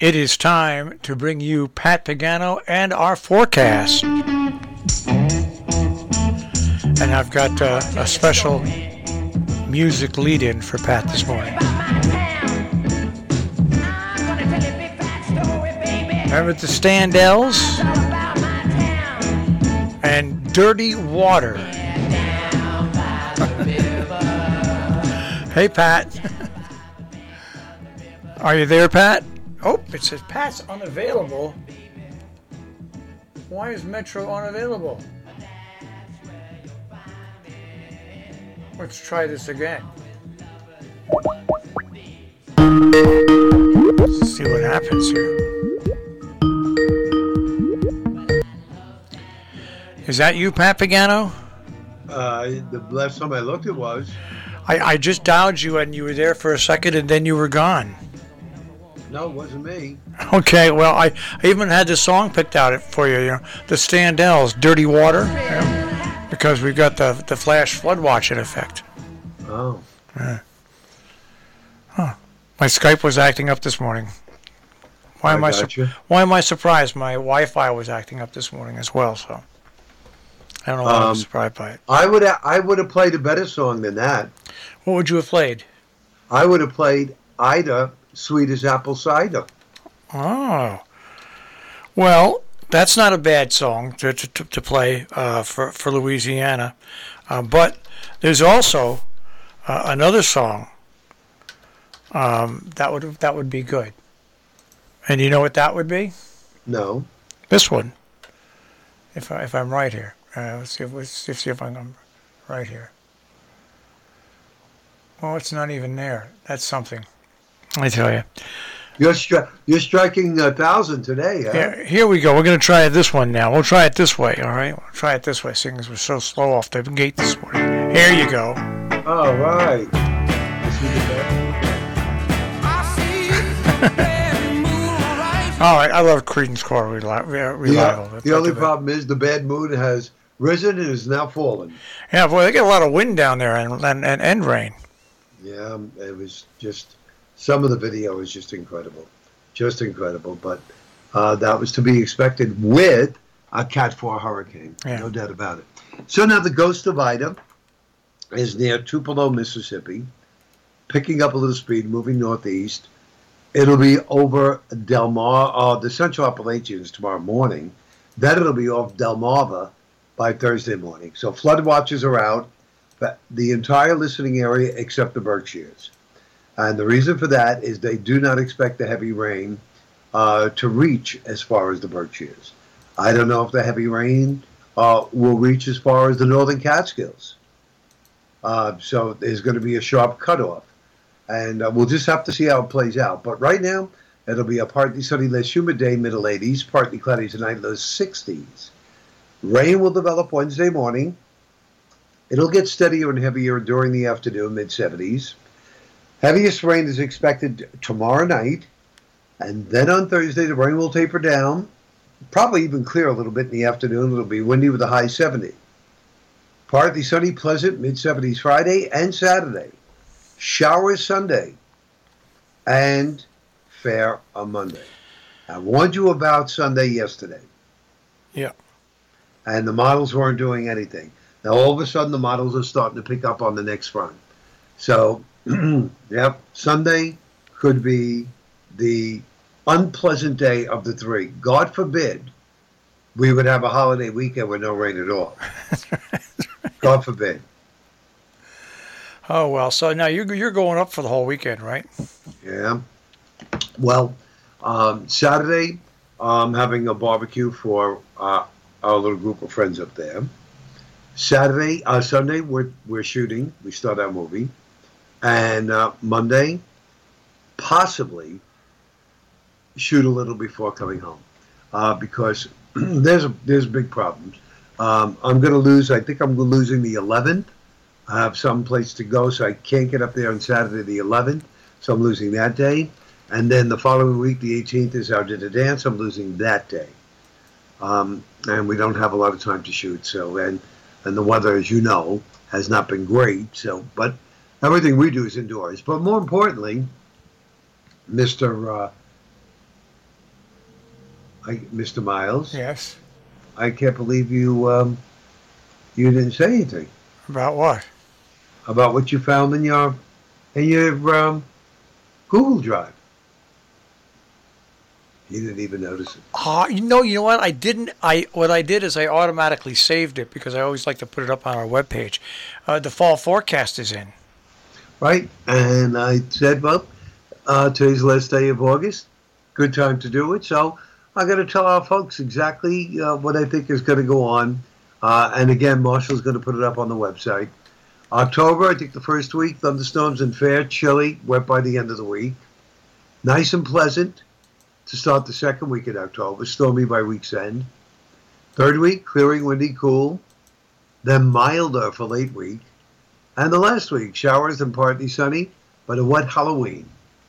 It is time to bring you Pat Pagano and our forecast. And I've got a special music lead-in for Pat this morning. Remember the Standells and Dirty Water. Hey, Pat. Are you there, Pat? Oh, it says Pat's unavailable. Why is Metro unavailable? Let's try this again. Let's see what happens here. Is that you, Pat Pagano? The last time I looked, it was. I just dialed you and you were there for a second and then you were gone. No, it wasn't me. Okay, well, I even had the song picked out for you, the Standells, Dirty Water, because we've got the flash flood watch in effect. Oh. Huh. My Skype was acting up this morning. Why am I surprised? My Wi-Fi was acting up this morning as well, so I don't know why I was surprised by it. I would have played a better song than that. What would you have played? I would have played Ida, Sweet as Apple Cider. Oh. Well, that's not a bad song to play for Louisiana. But there's also another song that would be good. And you know what that would be? No. This one. If I'm right here. Let's see if I'm right here. Well, it's not even there. That's something. I tell you. You're striking 1,000 today, huh? Yeah, here we go. We're going to try this one now. We'll try it this way, all right? We'll try it this way, seeing as we're so slow off the gate this morning. Here you go. All right. All right, I love Creedence Clearwater Revival. The only problem is the bad mood has risen and is now fallen. Yeah, boy, they get a lot of wind down there and rain. Yeah, it was just, some of the video was just incredible. Just incredible. But that was to be expected with a Cat 4 hurricane. Yeah. No doubt about it. So now the ghost of Ida is near Tupelo, Mississippi, picking up a little speed, moving northeast. It'll be over the Central Appalachians tomorrow morning. Then it'll be off Delmarva by Thursday morning. So flood watches are out, but the entire listening area except the Berkshires. And the reason for that is they do not expect the heavy rain to reach as far as the Berkshires. I don't know if the heavy rain will reach as far as the northern Catskills. So there's going to be a sharp cutoff. And we'll just have to see how it plays out. But right now, it'll be a partly sunny, less humid day, middle 80s, partly cloudy tonight, low 60s. Rain will develop Wednesday morning. It'll get steadier and heavier during the afternoon, mid 70s. Heaviest rain is expected tomorrow night. And then on Thursday, the rain will taper down, probably even clear a little bit in the afternoon. It'll be windy with a high 70. Partly sunny, pleasant, mid 70s Friday and Saturday. Showers Sunday, and fair on Monday. I warned you about Sunday yesterday. Yeah. And the models weren't doing anything. Now, all of a sudden, the models are starting to pick up on the next front. So, yep, Sunday could be the unpleasant day of the three. God forbid we would have a holiday weekend with no rain at all. God forbid. Oh, well, so now you're going up for the whole weekend, right? Yeah. Well, Saturday, I'm having a barbecue for our little group of friends up there. Sunday, we're shooting. We start our movie. And Monday, possibly shoot a little before coming home. Because there's big problems. I'm going to lose, I think I'm losing the 11th. I have some place to go, so I can't get up there on Saturday the 11th, so I'm losing that day. And then the following week, the 18th, is our dinner dance. I'm losing that day. And we don't have a lot of time to shoot. So, and the weather, as you know, has not been great. So, but everything we do is indoors. But more importantly, Mr. Mr. Miles. Yes. I can't believe you didn't say anything About what? about what you found in your Google Drive. You didn't even notice it. You know what? I didn't. What I did is I automatically saved it because I always like to put it up on our webpage. The fall forecast is in. Right, and I said, well, today's the last day of August. Good time to do it. So I'm going to tell our folks exactly what I think is going to go on. And again, Marshall's going to put it up on the website. October, I think the first week, thunderstorms and fair, chilly, wet by the end of the week. Nice and pleasant to start the second week in October, stormy by week's end. Third week, clearing, windy, cool. Then milder for late week. And the last week, showers and partly sunny, but a wet Halloween.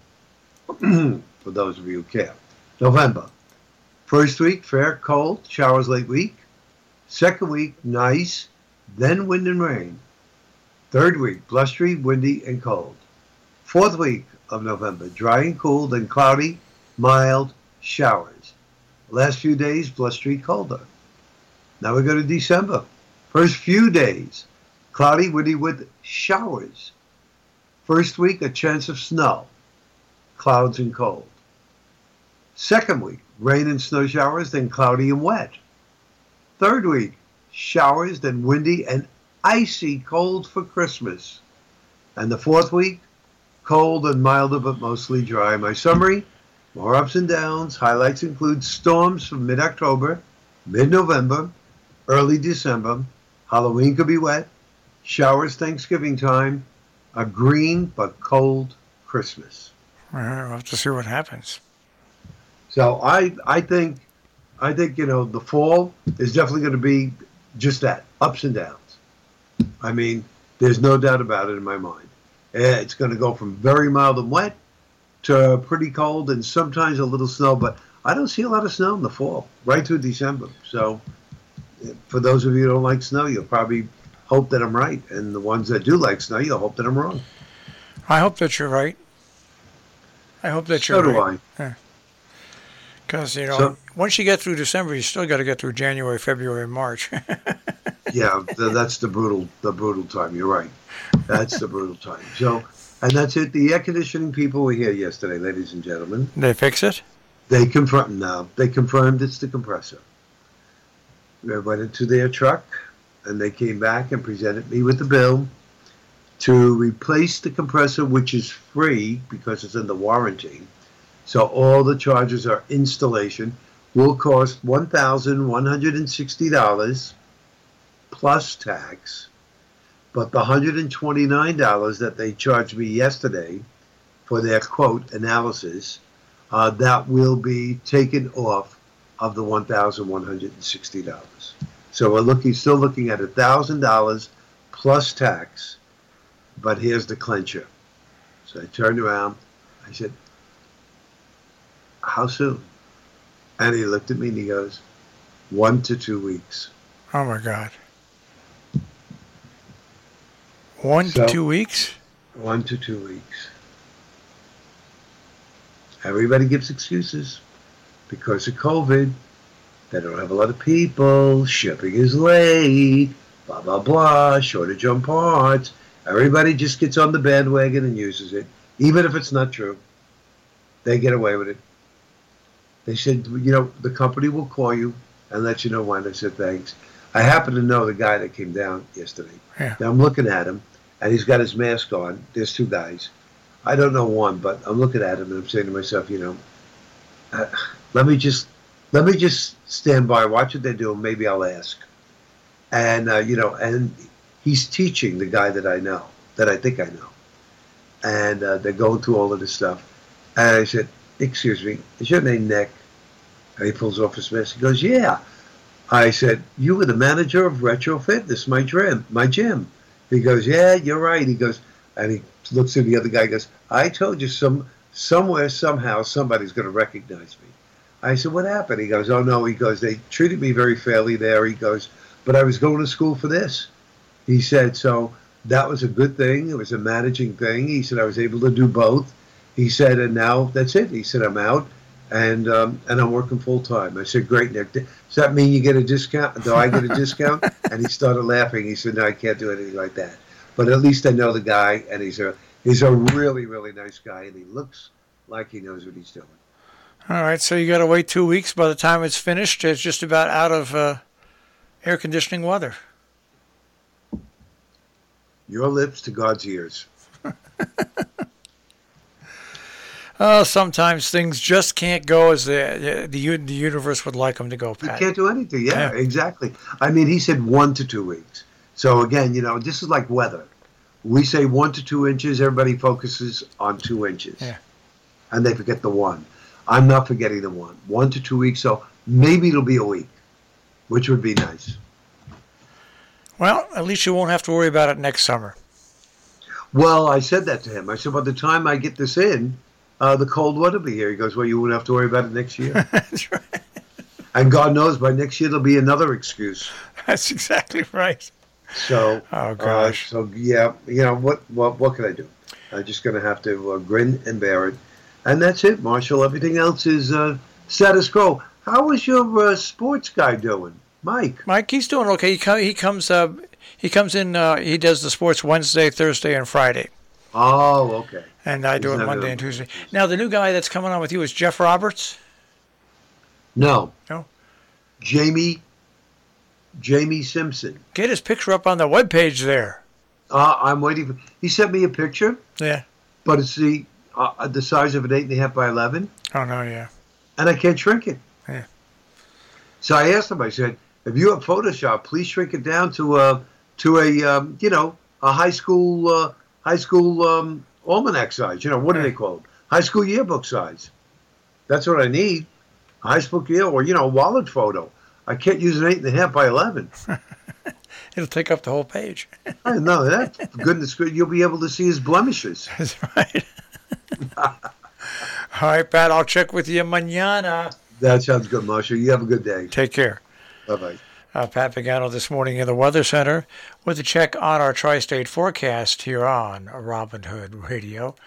For those of you who care. November. First week, fair, cold, showers late week. Second week, nice, then wind and rain. Third week, blustery, windy, and cold. Fourth week of November, dry and cool, then cloudy, mild, showers. Last few days, blustery, colder. Now we go to December. First few days, cloudy, windy with showers. First week, a chance of snow, clouds and cold. Second week, rain and snow showers, then cloudy and wet. Third week, showers, then windy and icy cold for Christmas. And the fourth week, cold and milder but mostly dry. My summary, more ups and downs. Highlights include storms from mid-October, mid-November, early December. Halloween could be wet. Showers Thanksgiving time. A green but cold Christmas. We'll have to see what happens. So I think the fall is definitely going to be just that, ups and downs. I mean, there's no doubt about it in my mind. It's going to go from very mild and wet to pretty cold and sometimes a little snow, but I don't see a lot of snow in the fall, right through December. So for those of you who don't like snow, you'll probably hope that I'm right. And the ones that do like snow, you'll hope that I'm wrong. I hope that you're right. I hope that you're right. So do I. Because, once you get through December, you still got to get through January, February, and March. Yeah, that's the brutal time. You're right. That's the brutal time. So, and that's it. The air conditioning people were here yesterday, ladies and gentlemen. They fix it? They confirmed it's the compressor. They went into their truck, and they came back and presented me with the bill to replace the compressor, which is free because it's in the warranty. So all the charges are installation. Will cost $1,160 plus tax. But the $129 that they charged me yesterday for their quote analysis, that will be taken off of the $1,160. So we're still looking at $1,000 plus tax. But here's the clincher. So I turned around. I said, how soon? And he looked at me and he goes, 1 to 2 weeks. Oh, my God. 1 to 2 weeks? 1 to 2 weeks. Everybody gives excuses because of COVID. They don't have a lot of people. Shipping is late. Blah, blah, blah. Shortage on parts. Everybody just gets on the bandwagon and uses it, even if it's not true. They get away with it. They said, the company will call you and let you know when. I said, thanks. I happen to know the guy that came down yesterday. Yeah. Now I'm looking at him, and he's got his mask on. There's two guys. I don't know one, but I'm looking at him, and I'm saying to myself, let me just stand by, watch what they're doing. Maybe I'll ask. And, and he's teaching the guy that I know, that I think I know. And they're going through all of this stuff. And I said, excuse me, is your name Nick? And he pulls off his mask. He goes, yeah. I said, you were the manager of Retro Fitness, my gym. He goes, yeah, you're right. He goes, and he looks at the other guy and goes, I told you somewhere, somehow, somebody's going to recognize me. I said, what happened? He goes, oh, no. He goes, they treated me very fairly there. He goes, but I was going to school for this. He said, so that was a good thing. It was a managing thing. He said, I was able to do both. He said, and now that's it. He said, I'm out. and I'm working full time. I said, great, Nick. Does that mean you get a discount? Do I get a discount? And he started laughing. He said, no, I can't do anything like that. But at least I know the guy, and he's a really, really nice guy, and he looks like he knows what he's doing. All right, so you got to wait 2 weeks. By the time it's finished, it's just about out of air conditioning weather. Your lips to God's ears. Oh, sometimes things just can't go as the universe would like them to go, Pat. You can't do anything. Yeah, exactly. I mean, he said 1 to 2 weeks. So again, this is like weather. We say 1 to 2 inches. Everybody focuses on 2 inches. Yeah. And they forget the 1. I'm not forgetting the 1. 1 to 2 weeks. So maybe it'll be a week, which would be nice. Well, at least you won't have to worry about it next summer. Well, I said that to him. I said, by the time I get this in, the cold weather will be here. He goes, well, you won't have to worry about it next year. That's right. And God knows by next year there'll be another excuse. That's exactly right. So, oh gosh. Yeah, what can I do? I'm just going to have to grin and bear it. And that's it, Marshall. Everything else is status quo. How is your sports guy doing? Mike, he's doing okay. He comes in. He does the sports Wednesday, Thursday, and Friday. Oh, okay. And I do it Monday and Tuesday. Now the new guy that's coming on with you is Jeff Roberts. No. Jamie Simpson. Get his picture up on the webpage there. I'm waiting. He sent me a picture. Yeah. But it's the size of an 8.5 by 11. Oh no, yeah. And I can't shrink it. Yeah. So I asked him. I said, if you have Photoshop, please shrink it down to a high school almanac size. What do they call it? High school yearbook size. That's what I need. A high school year or wallet photo. I can't use an 8.5 by 11. It'll take up the whole page. I know that. For goodness sake, you'll be able to see his blemishes. That's right. All right, Pat. I'll check with you mañana. That sounds good, Marshall. You have a good day. Take care. Bye-bye. Pat Pagano this morning in the Weather Center with a check on our tri-state forecast here on Robin Hood Radio.